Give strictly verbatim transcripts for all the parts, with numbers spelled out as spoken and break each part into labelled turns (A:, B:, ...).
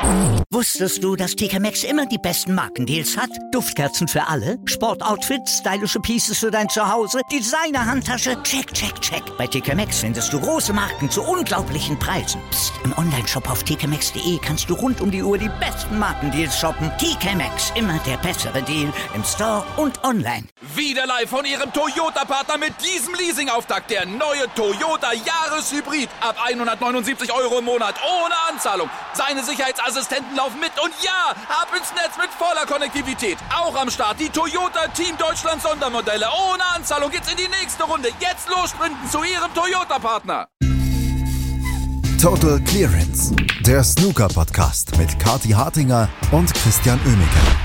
A: Wusstest du, dass T K Maxx immer die besten Markendeals hat? Duftkerzen für alle, Sportoutfits, stylische Pieces für dein Zuhause, Designer-Handtasche, check, check, check. Bei T K Maxx findest du große Marken zu unglaublichen Preisen. Psst. Im Onlineshop auf t k maxx punkt d e kannst du rund um die Uhr die besten Markendeals shoppen. T K Maxx, immer der bessere Deal im Store und online.
B: Wieder live von Ihrem Toyota-Partner mit diesem Leasing-Auftakt. Der neue Toyota Jahreshybrid. Ab hundertneunundsiebzig Euro im Monat. Ohne Anzahlung. Seine Sicherheitsassistenten laufen mit. Und ja, ab ins Netz mit voller Konnektivität. Auch am Start die Toyota Team Deutschland Sondermodelle. Ohne Anzahlung geht's in die nächste Runde. Jetzt los sprinten zu Ihrem Toyota-Partner.
C: Total Clearance. Der Snooker-Podcast mit Kathi Hartinger und Christian Oemeke.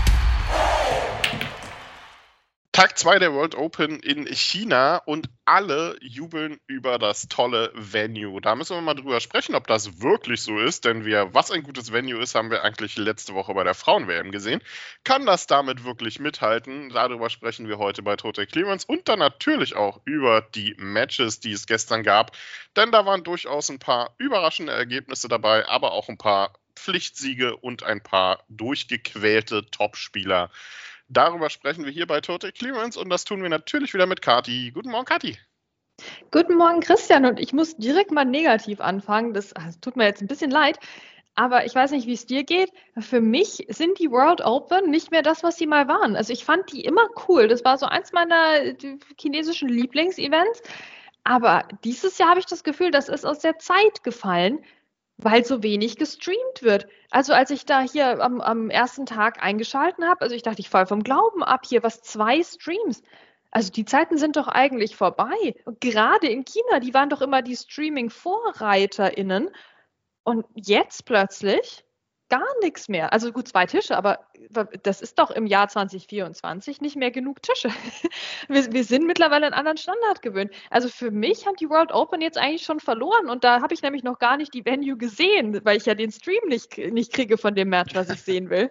D: Tag zwei der World Open in China und alle jubeln über das tolle Venue. Da müssen wir mal drüber sprechen, ob das wirklich so ist, denn wir, was ein gutes Venue ist, haben wir eigentlich letzte Woche bei der Frauen-W M gesehen. Kann das damit wirklich mithalten? Darüber sprechen wir heute bei Total Clearance und dann natürlich auch über die Matches, die es gestern gab, denn da waren durchaus ein paar überraschende Ergebnisse dabei, aber auch ein paar Pflichtsiege und ein paar durchgequälte Topspieler. Darüber sprechen wir hier bei Total Clearance und das tun wir natürlich wieder mit Kathi. Guten Morgen, Kathi.
E: Guten Morgen, Christian. Und ich muss direkt mal negativ anfangen. Das, das tut mir jetzt ein bisschen leid, aber ich weiß nicht, wie es dir geht. Für mich sind die World Open nicht mehr das, was sie mal waren. Also ich fand die immer cool. Das war so eins meiner chinesischen Lieblingsevents. Aber dieses Jahr habe ich das Gefühl, das ist aus der Zeit gefallen, weil so wenig gestreamt wird. Also als ich da hier am, am ersten Tag eingeschalten habe, also ich dachte, ich falle vom Glauben ab, hier was, zwei Streams. Also die Zeiten sind doch eigentlich vorbei. Und gerade in China, die waren doch immer die Streaming-VorreiterInnen. Und jetzt plötzlich gar nichts mehr. Also gut, zwei Tische, aber das ist doch im Jahr zwanzig vierundzwanzig nicht mehr genug Tische. Wir, wir sind mittlerweile einen anderen Standard gewöhnt. Also für mich haben die World Open jetzt eigentlich schon verloren und da habe ich nämlich noch gar nicht die Venue gesehen, weil ich ja den Stream nicht, nicht kriege von dem Match, was ich sehen will.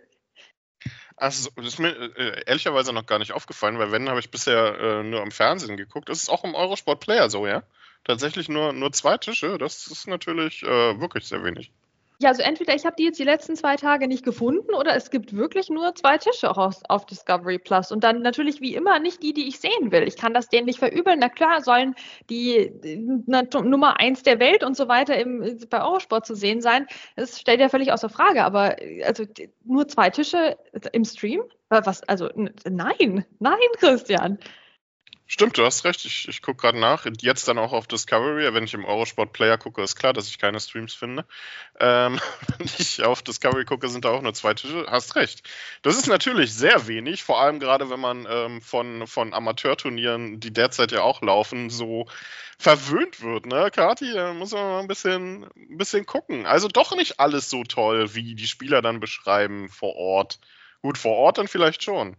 D: Also, das ist mir äh, ehrlicherweise noch gar nicht aufgefallen, weil wenn, habe ich bisher äh, nur im Fernsehen geguckt. Das ist auch im Eurosport Player so, ja? Tatsächlich nur, nur zwei Tische, das ist natürlich äh, wirklich sehr wenig.
E: Ja, also entweder ich habe die jetzt die letzten zwei Tage nicht gefunden oder es gibt wirklich nur zwei Tische auch auf, auf Discovery Plus und dann natürlich wie immer nicht die, die ich sehen will. Ich kann das denen nicht verübeln. Na klar, sollen die na, Nummer eins der Welt und so weiter im, bei Eurosport zu sehen sein. Das stellt ja völlig außer Frage, aber also nur zwei Tische im Stream? Was? Also nein, nein, Christian.
D: Stimmt, du hast recht. Ich, ich gucke gerade nach. Jetzt dann auch auf Discovery. Wenn ich im Eurosport Player gucke, ist klar, dass ich keine Streams finde. Ähm, wenn ich auf Discovery gucke, sind da auch nur zwei Tische. Hast recht. Das ist natürlich sehr wenig, vor allem gerade, wenn man ähm, von, von Amateurturnieren, die derzeit ja auch laufen, so verwöhnt wird. Ne, Kathi, da muss man mal ein bisschen, ein bisschen gucken. Also doch nicht alles so toll, wie die Spieler dann beschreiben vor Ort. Gut, vor Ort dann vielleicht schon.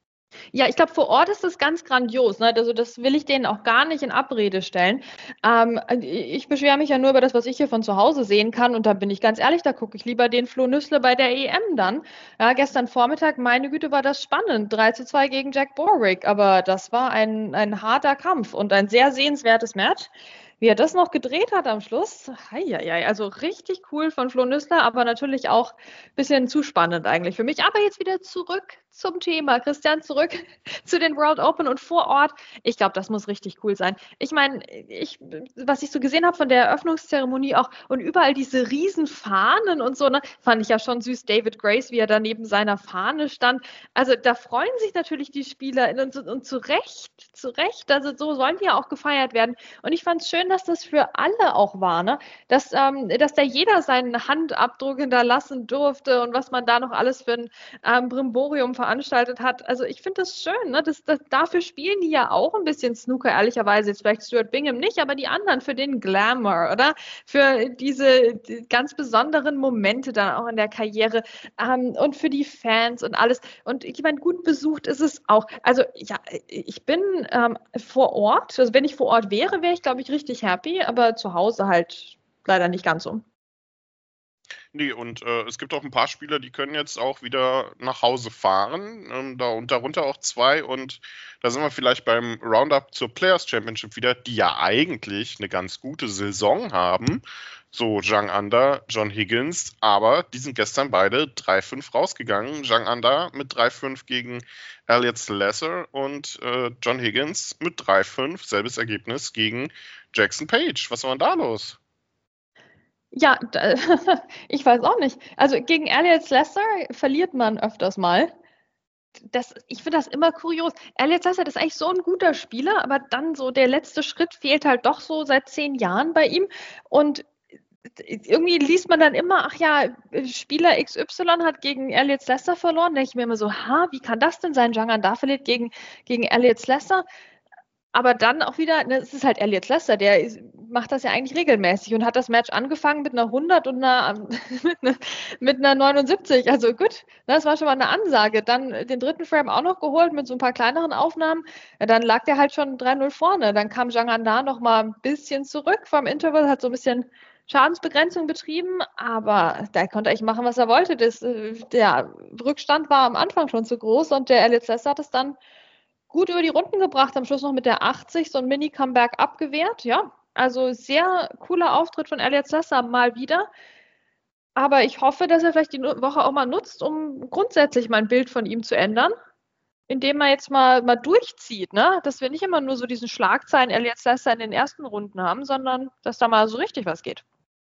E: Ja, ich glaube, vor Ort ist das ganz grandios. Ne? Also das will ich denen auch gar nicht in Abrede stellen. Ähm, ich beschwere mich ja nur über das, was ich hier von zu Hause sehen kann. Und da bin ich ganz ehrlich, da gucke ich lieber den Flo Nüssle bei der E M dann. Ja, gestern Vormittag, meine Güte, war das spannend. drei zu zwei gegen Jack Borwick. Aber das war ein, ein harter Kampf und ein sehr sehenswertes Match. Wie er das noch gedreht hat am Schluss, heieiei, also richtig cool von Flo Nüssler, aber natürlich auch ein bisschen zu spannend eigentlich für mich. Aber jetzt wieder zurück zum Thema. Christian, zurück zu den World Open und vor Ort. Ich glaube, das muss richtig cool sein. Ich meine, ich, was ich so gesehen habe von der Eröffnungszeremonie auch und überall diese riesen Fahnen und so, ne, fand ich ja schon süß. David Grace, wie er da neben seiner Fahne stand. Also da freuen sich natürlich die Spieler und, und zu Recht, zu Recht. Also so sollen die ja auch gefeiert werden. Und ich fand es schön, dass das für alle auch war, ne? Dass, ähm, dass da jeder seinen Handabdruck hinterlassen durfte und was man da noch alles für ein ähm, Brimborium veranstaltet hat. Also ich finde das schön, ne? Das, das, dafür spielen die ja auch ein bisschen Snooker, ehrlicherweise. Jetzt vielleicht Stuart Bingham nicht, aber die anderen für den Glamour, oder? Für diese die ganz besonderen Momente dann auch in der Karriere ähm, und für die Fans und alles. Und ich meine, gut besucht ist es auch. Also ja, ich bin ähm, vor Ort, also wenn ich vor Ort wäre, wäre ich, glaube ich, richtig happy, aber zu Hause halt leider nicht ganz so.
D: Nee, und äh, es gibt auch ein paar Spieler, die können jetzt auch wieder nach Hause fahren. Ähm, da, und darunter auch zwei. Und da sind wir vielleicht beim Roundup zur Players Championship wieder, die ja eigentlich eine ganz gute Saison haben. So, Zhang Anda, John Higgins. Aber die sind gestern beide drei fünf rausgegangen. Zhang Anda mit drei fünf gegen Elliott Slesser und äh, John Higgins mit drei fünf. Selbes Ergebnis gegen Jackson Page. Was war denn da los?
E: Ja, da, ich weiß auch nicht. Also gegen Elliott Slesser verliert man öfters mal. Das, ich finde das immer kurios. Elliott Slesser ist eigentlich so ein guter Spieler, aber dann so der letzte Schritt fehlt halt doch so seit zehn Jahren bei ihm. Und irgendwie liest man dann immer, ach ja, Spieler X Y hat gegen Elliott Slesser verloren. Da denke ich mir immer so, ha, wie kann das denn sein? Zhang Anda verliert gegen, gegen Elliott Slesser. Aber dann auch wieder, ne, es ist halt Elliott Slesser, der ist, macht das ja eigentlich regelmäßig und hat das Match angefangen mit einer hundert und einer, mit, einer, mit einer neunundsiebzig. Also gut, ne, das war schon mal eine Ansage. Dann den dritten Frame auch noch geholt mit so ein paar kleineren Aufnahmen. Ja, dann lag der halt schon drei null vorne. Dann kam Zhang Anda noch mal ein bisschen zurück vom Interval, hat so ein bisschen Schadensbegrenzung betrieben, aber da konnte er eigentlich machen, was er wollte. Das, der Rückstand war am Anfang schon zu groß und der Elliott Slesser hat es dann gut über die Runden gebracht, am Schluss noch mit der achtzig so ein Mini-Comeback abgewehrt. Ja, also sehr cooler Auftritt von Elliott Slesser mal wieder. Aber ich hoffe, dass er vielleicht die Woche auch mal nutzt, um grundsätzlich mein Bild von ihm zu ändern, indem er jetzt mal, mal durchzieht, ne? Dass wir nicht immer nur so diesen Schlagzeilen Elliott Slesser in den ersten Runden haben, sondern dass da mal so richtig was geht.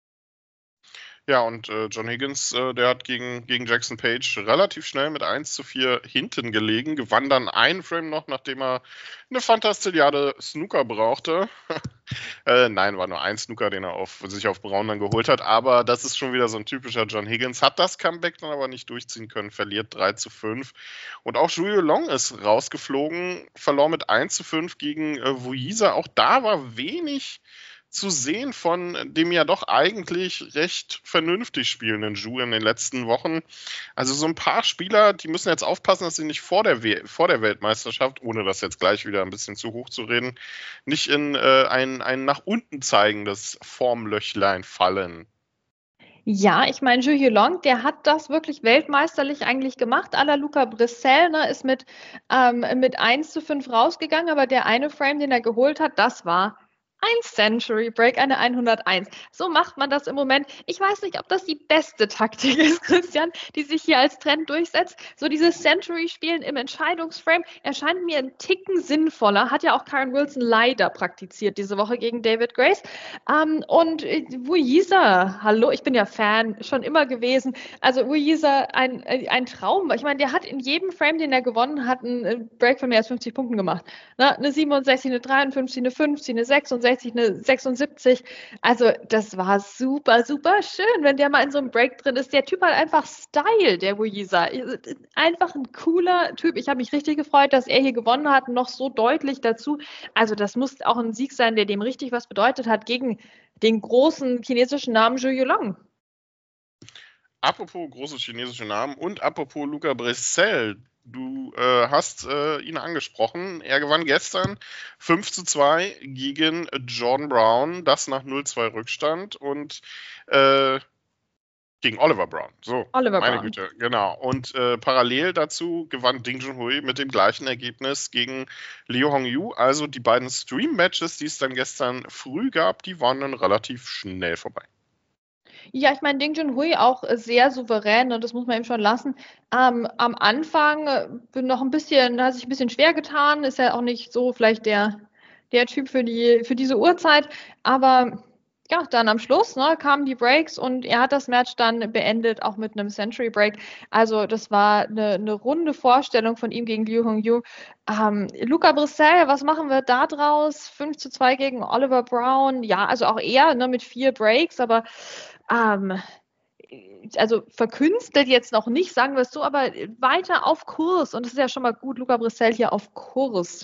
D: Ja, und äh, John Higgins, äh, der hat gegen, gegen Jackson Page relativ schnell mit eins zu vier hinten gelegen, gewann dann einen Frame noch, nachdem er eine Fantastilliarde Snooker brauchte. äh, nein, war nur ein Snooker, den er auf, sich auf Braun dann geholt hat, aber das ist schon wieder so ein typischer John Higgins, hat das Comeback dann aber nicht durchziehen können, verliert drei zu fünf. Und auch Julio Long ist rausgeflogen, verlor mit eins zu fünf gegen äh, Wuisa. Auch da war wenig zu sehen von dem ja doch eigentlich recht vernünftig spielenden Zhu in den letzten Wochen. Also so ein paar Spieler, die müssen jetzt aufpassen, dass sie nicht vor der, We- vor der Weltmeisterschaft, ohne das jetzt gleich wieder ein bisschen zu hoch zu reden, nicht in äh, ein, ein nach unten zeigendes Formlöchlein fallen.
E: Ja, ich meine, Julio Long, der hat das wirklich weltmeisterlich eigentlich gemacht. À la Luca Brissell, ne, ist mit, ähm, mit eins zu fünf rausgegangen, aber der eine Frame, den er geholt hat, das war ein Century Break, eine hunderteins. So macht man das im Moment. Ich weiß nicht, ob das die beste Taktik ist, Christian, die sich hier als Trend durchsetzt. So dieses Century-Spielen im Entscheidungsframe erscheint mir ein Ticken sinnvoller. Hat ja auch Karen Wilson leider praktiziert diese Woche gegen David Grace. Ähm, und äh, Wuisa, hallo, ich bin ja Fan, schon immer gewesen. Also Wuisa, ein, ein Traum. Ich meine, der hat in jedem Frame, den er gewonnen hat, einen Break von mehr als fünfzig Punkten gemacht. Na, eine siebenundsechzig, eine dreiundfünfzig, eine fünfzig, eine sechsundsechzig, eine sechsundsiebzig. Also das war super, super schön, wenn der mal in so einem Break drin ist. Der Typ hat einfach Style, der Wuisa. Einfach ein cooler Typ. Ich habe mich richtig gefreut, dass er hier gewonnen hat, noch so deutlich dazu. Also das muss auch ein Sieg sein, der dem richtig was bedeutet hat gegen den großen chinesischen Namen Julio Long.
D: Apropos große chinesische Namen und apropos Luca Brissell, du äh, hast äh, ihn angesprochen. Er gewann gestern fünf zu zwei gegen Jordan Brown, das nach null zwei Rückstand und äh, gegen Oliver Brown. So,
E: Oliver
D: meine
E: Brown.
D: Güte, genau. Und äh, parallel dazu gewann Ding Junhui mit dem gleichen Ergebnis gegen Liu Hongyu. Also die beiden Stream-Matches, die es dann gestern früh gab, die waren dann relativ schnell vorbei.
E: Ja, ich meine, Ding Junhui auch sehr souverän und das muss man ihm schon lassen. Ähm, am Anfang äh, bin noch ein bisschen, hat sich ein bisschen schwer getan, ist ja auch nicht so vielleicht der, der Typ für die, für diese Uhrzeit, aber ja, dann am Schluss ne, kamen die Breaks und er hat das Match dann beendet, auch mit einem Century Break. Also das war eine, eine runde Vorstellung von ihm gegen Liu Hongyu. Ähm, Luca Brissell, was machen wir da draus? fünf zu zwei gegen Oliver Brown. Ja, also auch er ne, mit vier Breaks, aber ähm, also verkünstelt jetzt noch nicht, sagen wir es so, aber weiter auf Kurs. Und das ist ja schon mal gut, Luca Brissell hier auf Kurs.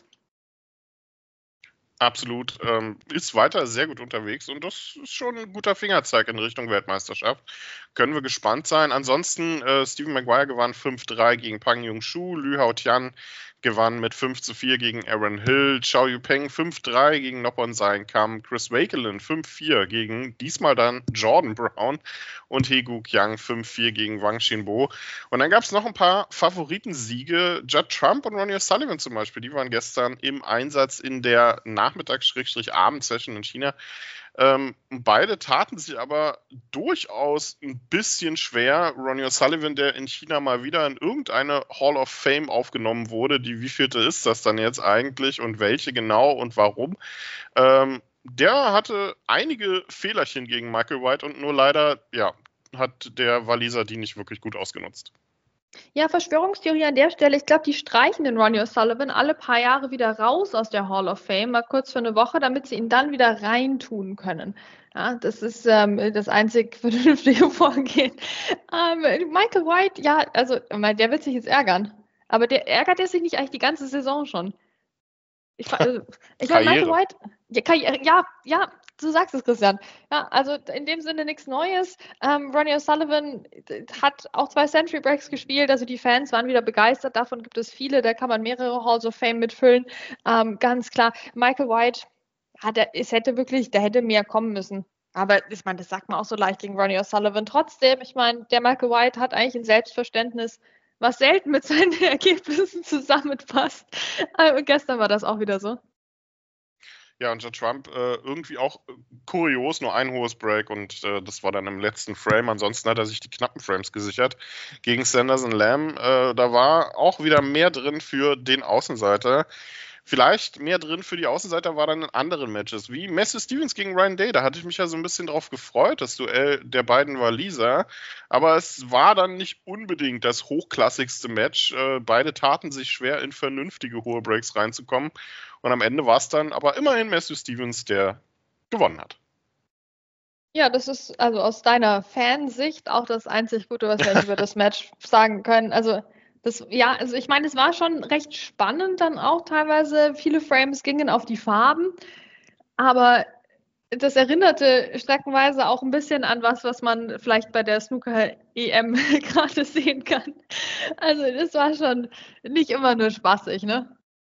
D: Absolut. Ähm, ist weiter sehr gut unterwegs und das ist schon ein guter Fingerzeig in Richtung Weltmeisterschaft. Können wir gespannt sein. Ansonsten, äh, Stephen Maguire gewann fünf drei gegen Pang Jung-Shu, Lü Hao Tian gewann mit fünf zu vier gegen Aaron Hill. Xiao Yupeng fünf drei gegen Noppon Saenkham. Chris Wakelin fünf vier gegen diesmal dann Jordan Brown. Und Hegu Kiang fünf vier gegen Wang Xinbo. Und dann gab es noch ein paar Favoritensiege. Judd Trump und Ronnie O'Sullivan zum Beispiel, die waren gestern im Einsatz in der Nachmittags-Abendsession in China. Ähm, beide taten sich aber durchaus ein bisschen schwer. Ronnie O'Sullivan, der in China mal wieder in irgendeine Hall of Fame aufgenommen wurde, die wievielte ist das dann jetzt eigentlich und welche genau und warum? Ähm, der hatte einige Fehlerchen gegen Michael White und nur leider, ja, hat der Waliser die nicht wirklich gut ausgenutzt.
E: Ja, Verschwörungstheorie an der Stelle. Ich glaube, die streichen den Ronnie O'Sullivan alle paar Jahre wieder raus aus der Hall of Fame, mal kurz für eine Woche, damit sie ihn dann wieder reintun können. Ja, das ist ähm, das einzig vernünftige Vorgehen. Ähm, Michael White, ja, also der wird sich jetzt ärgern. Aber der ärgert er sich nicht eigentlich die ganze Saison schon? Ich, also, ich meine, Michael White, ja, Karriere, ja, ja, du sagst es, Christian. Ja, also in dem Sinne nichts Neues. Ähm, Ronnie O'Sullivan hat auch zwei Century Breaks gespielt, also die Fans waren wieder begeistert. Davon gibt es viele, da kann man mehrere Halls of Fame mitfüllen. Ähm, ganz klar, Michael White, ja, der, es hätte wirklich, da hätte mehr kommen müssen. Aber ich meine, das sagt man auch so leicht gegen Ronnie O'Sullivan. Trotzdem, ich meine, der Michael White hat eigentlich ein Selbstverständnis, was selten mit seinen Ergebnissen zusammenpasst. Äh, gestern war das auch wieder so.
D: Ja, und Judd Trump äh, irgendwie auch äh, kurios, nur ein hohes Break und äh, das war dann im letzten Frame. Ansonsten hat er sich die knappen Frames gesichert gegen Sanderson Lamb. Äh, da war auch wieder mehr drin für den Außenseiter. Vielleicht mehr drin für die Außenseiter war dann in anderen Matches, wie Matthew Stevens gegen Ryan Day. Da hatte ich mich ja so ein bisschen drauf gefreut, das Duell der beiden Waliser. Aber es war dann nicht unbedingt das hochklassigste Match. Äh, beide taten sich schwer, in vernünftige hohe Breaks reinzukommen. Und am Ende war es dann aber immerhin Matthew Stevens, der gewonnen hat.
E: Ja, das ist also aus deiner Fansicht auch das einzig Gute, was wir über das Match sagen können. Also Das, ja, also ich meine, es war schon recht spannend dann auch teilweise. Viele Frames gingen auf die Farben, aber das erinnerte streckenweise auch ein bisschen an was, was man vielleicht bei der Snooker-E M gerade sehen kann. Also das war schon nicht immer nur spaßig, ne?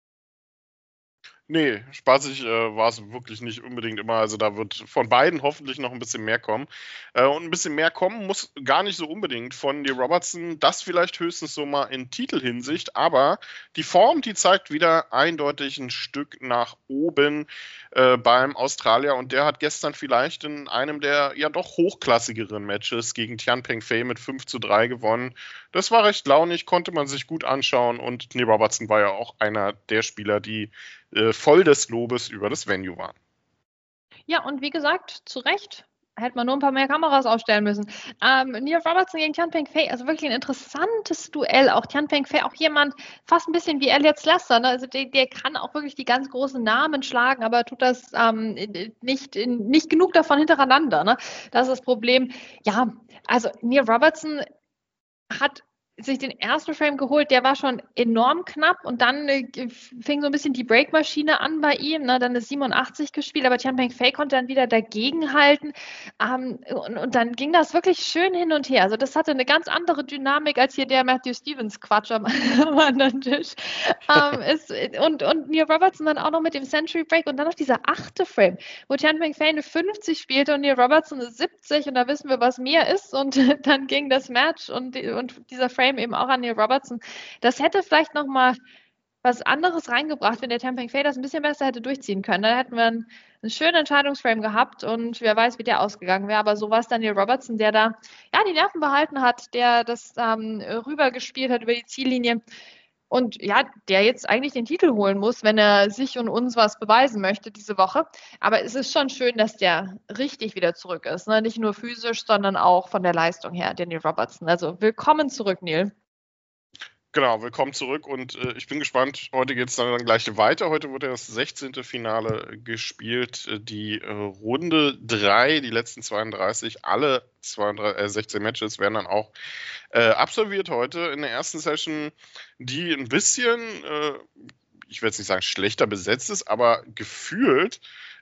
D: Nee, spaßig äh, war es wirklich nicht unbedingt immer. Also da wird von beiden hoffentlich noch ein bisschen mehr kommen. Äh, und ein bisschen mehr kommen muss gar nicht so unbedingt von Neil Robertson. Das vielleicht höchstens so mal in Titelhinsicht. Aber die Form, die zeigt wieder eindeutig ein Stück nach oben äh, beim Australier. Und der hat gestern vielleicht in einem der ja doch hochklassigeren Matches gegen Tian Pengfei mit fünf zu drei gewonnen. Das war recht launig, konnte man sich gut anschauen. Und Neil Robertson war ja auch einer der Spieler, die äh, voll des Lobes über das Venue waren.
E: Ja, und wie gesagt, zu Recht. Hätte man nur ein paar mehr Kameras aufstellen müssen. Ähm, Neil Robertson gegen Tian Pengfei, also wirklich ein interessantes Duell. Auch Tian Pengfei, auch jemand fast ein bisschen wie Elliot Slessor. Ne? Also der, der kann auch wirklich die ganz großen Namen schlagen, aber tut das ähm, nicht, nicht genug davon hintereinander. Ne? Das ist das Problem. Ja, also Neil Robertson hat sich den ersten Frame geholt, der war schon enorm knapp und dann äh, fing so ein bisschen die Breakmaschine an bei ihm, ne? Dann ist siebenundachtzig gespielt, aber Tian Pengfei konnte dann wieder dagegenhalten ähm, und, und dann ging das wirklich schön hin und her. Also das hatte eine ganz andere Dynamik als hier der Matthew Stevens Quatsch am, am anderen Tisch. Ähm, ist, und, und Neil Robertson dann auch noch mit dem Century Break und dann noch dieser achte Frame, wo Tian Pengfei eine fünfzig spielte und Neil Robertson eine siebzig und da wissen wir, was mehr ist und dann ging das Match und, und dieser Frame eben auch an Neil Robertson. Das hätte vielleicht nochmal was anderes reingebracht, wenn der Tian Pengfei das ein bisschen besser hätte durchziehen können. Dann hätten wir einen, einen schönen Entscheidungsframe gehabt und wer weiß, wie der ausgegangen wäre. Aber so war es dann Neil Robertson, der da ja die Nerven behalten hat, der das ähm, rübergespielt hat über die Ziellinie und ja, der jetzt eigentlich den Titel holen muss, wenn er sich und uns was beweisen möchte diese Woche. Aber es ist schon schön, dass der richtig wieder zurück ist. Ne? Nicht nur physisch, sondern auch von der Leistung her, der Neil Robertson. Also willkommen zurück, Neil.
D: Genau, willkommen zurück und äh, ich bin gespannt, heute geht es dann, dann gleich weiter. Heute wird ja das sechzehnte Finale gespielt, die äh, Runde drei, die letzten zweiunddreißig, alle zweiunddreißig, äh, sechzehn Matches werden dann auch äh, absolviert heute in der ersten Session, die ein bisschen, äh, ich will jetzt nicht sagen schlechter besetzt ist, aber gefühlt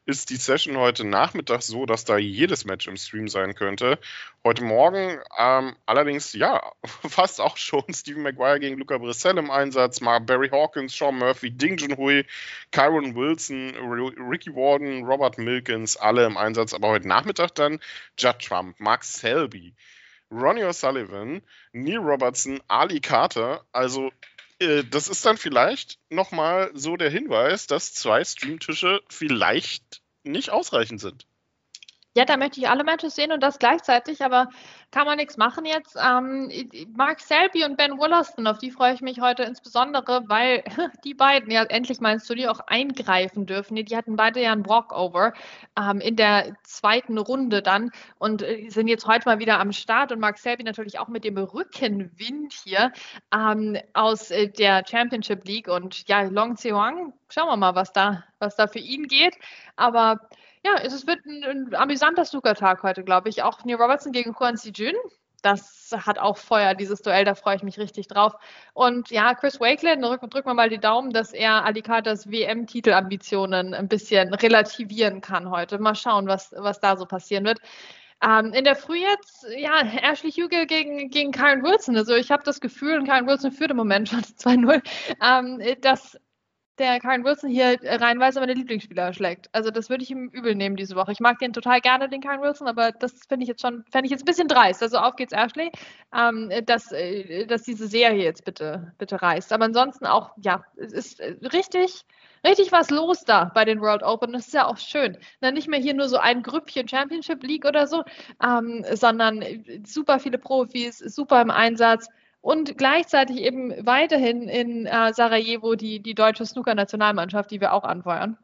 D: ist die Session heute Nachmittag so, dass da jedes Match im Stream sein könnte. Heute Morgen ähm, allerdings, ja, fast auch schon Stephen Maguire gegen Luca Brissell im Einsatz, mal Barry Hawkins, Sean Murphy, Ding Junhui, Kyron Wilson, R- Ricky Warden, Robert Milkins, alle im Einsatz. Aber heute Nachmittag dann Judd Trump, Mark Selby, Ronnie O'Sullivan, Neil Robertson, Ali Carter. Also äh, das ist dann vielleicht nochmal so der Hinweis, dass zwei Streamtische vielleicht nicht ausreichend sind.
E: Ja, da möchte ich alle Matches sehen und das gleichzeitig, aber kann man nichts machen jetzt. Ähm, Mark Selby und Ben Wollaston, auf die freue ich mich heute insbesondere, weil die beiden ja endlich mal ins Turnier auch eingreifen dürfen. Die hatten beide ja einen Walkover ähm, in der zweiten Runde dann und äh, sind jetzt heute mal wieder am Start und Mark Selby natürlich auch mit dem Rückenwind hier ähm, aus äh, der Championship League und ja, Long Zheong, schauen wir mal, was da, was da für ihn geht, aber ja, es wird ein, ein amüsanter Snooker-Tag heute, glaube ich. Auch Neil Robertson gegen Kwon Si-jun. Das hat auch Feuer, dieses Duell. Da freue ich mich richtig drauf. Und ja, Chris Wakeland, drücken drück wir mal die Daumen, dass er Ali Carters W M-Titelambitionen ein bisschen relativieren kann heute. Mal schauen, was, was da so passieren wird. Ähm, in der Früh jetzt, ja, Ashley Hugill gegen, gegen Kyron Wilson. Also ich habe das Gefühl, und Kyron Wilson führt im Moment schon zwei null, ähm, dass der Kyron Wilson hier reihenweise meine Lieblingsspieler schlägt. Also das würde ich ihm übel nehmen diese Woche. Ich mag den total gerne, den Kyron Wilson, aber das finde ich jetzt schon, fände ich jetzt ein bisschen dreist. Also auf geht's, Ashley, ähm, dass, dass diese Serie jetzt bitte, bitte reißt. Aber ansonsten auch, ja, es ist richtig, richtig was los da bei den World Open. Das ist ja auch schön. Dann nicht mehr hier nur so ein Grüppchen Championship League oder so, ähm, sondern super viele Profis, super im Einsatz. Und gleichzeitig eben weiterhin in äh, Sarajevo die, die deutsche Snooker-Nationalmannschaft, die wir auch anfeuern.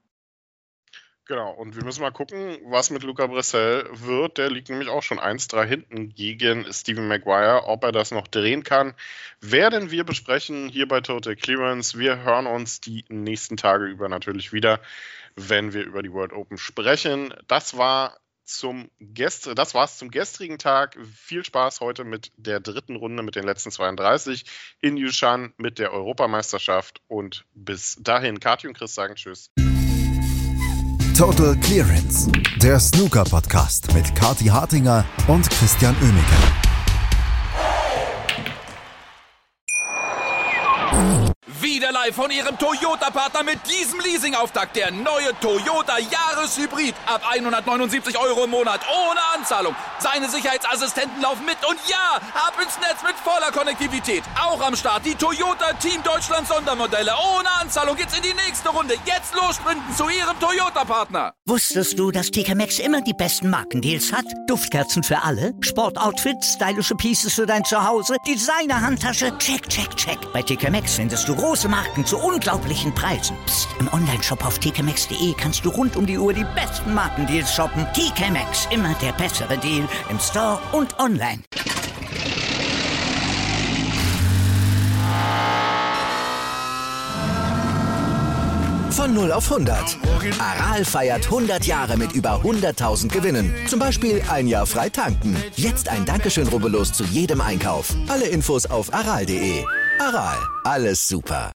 D: Genau, und wir müssen mal gucken, was mit Luca Brissell wird. Der liegt nämlich auch schon eins drei hinten gegen Stephen Maguire. Ob er das noch drehen kann, werden wir besprechen hier bei Total Clearance. Wir hören uns die nächsten Tage über natürlich wieder, wenn wir über die World Open sprechen. Das war Zum Gest- das war's zum gestrigen Tag. Viel Spaß heute mit der dritten Runde, mit den letzten zweiunddreißig in Yushan mit der Europameisterschaft. Und bis dahin, Kathi und Chris sagen Tschüss.
C: Total Clearance, der Snooker-Podcast mit Kathi Hartinger und Christian Oemeke.
B: Wieder live von Ihrem Toyota-Partner mit diesem Leasing-Auftakt. Der neue Toyota Jahreshybrid. Ab hundertneunundsiebzig Euro im Monat. Ohne Anzahlung. Seine Sicherheitsassistenten laufen mit. Und ja, ab ins Netz mit voller Konnektivität. Auch am Start die Toyota Team Deutschland Sondermodelle. Ohne Anzahlung geht's in die nächste Runde. Jetzt los sprinten zu Ihrem Toyota-Partner.
A: Wusstest du, dass T K Maxx immer die besten Markendeals hat? Duftkerzen für alle, Sportoutfits, stylische Pieces für dein Zuhause, Designer-Handtasche, check, check, check. Bei T K Maxx findest du große Marken zu unglaublichen Preisen. Psst. Im Onlineshop auf t k maxx punkt d e kannst du rund um die Uhr die besten Markendeals shoppen. T K Maxx, immer der bessere Deal im Store und online.
F: Von null auf hundert. Aral feiert hundert Jahre mit über hunderttausend Gewinnen. Zum Beispiel ein Jahr frei tanken. Jetzt ein Dankeschön, rubbellos zu jedem Einkauf. Alle Infos auf aral punkt d e. Aral, alles super.